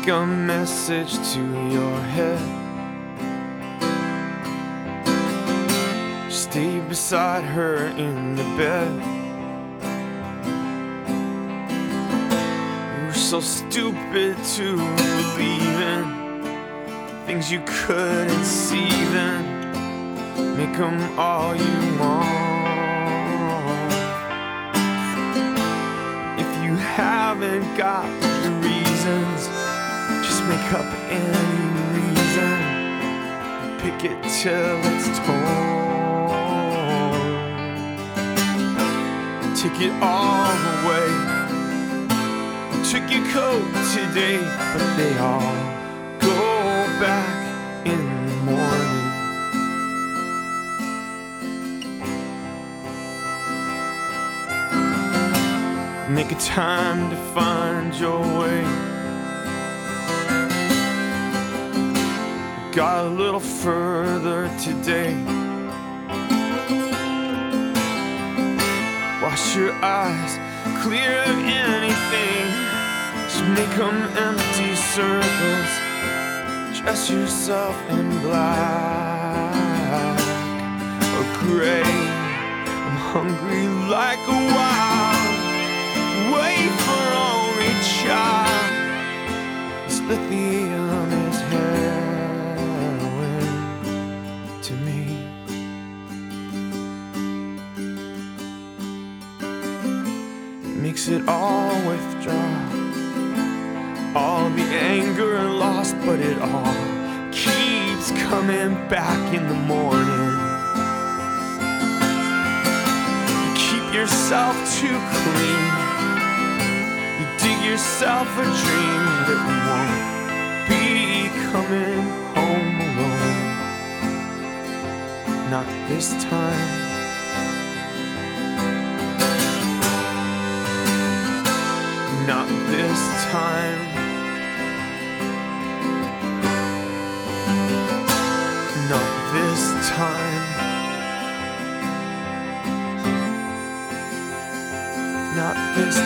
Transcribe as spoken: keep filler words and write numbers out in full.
Take a message to your head. Stay beside her in the bed. You were so stupid to believe in things you couldn't see then. Make them all you want. If you haven't got the reasons, just make up any reason. Pick it till it's torn. Take it all away. You took your coat today, but they all go back in the morning. Make a time to find your way. Got a little further today. Wash your eyes clear of anything. Just make them empty circles. Dress yourself in black or gray. I'm hungry like a wild, wait for only child. This lithium is heroin to me. It makes it all withdraw, all the anger lost, but it all keeps coming back in the morning. You keep yourself too clean. You dig yourself a dream that won't be coming home alone. Not this time. Not this time. Not this time. Not this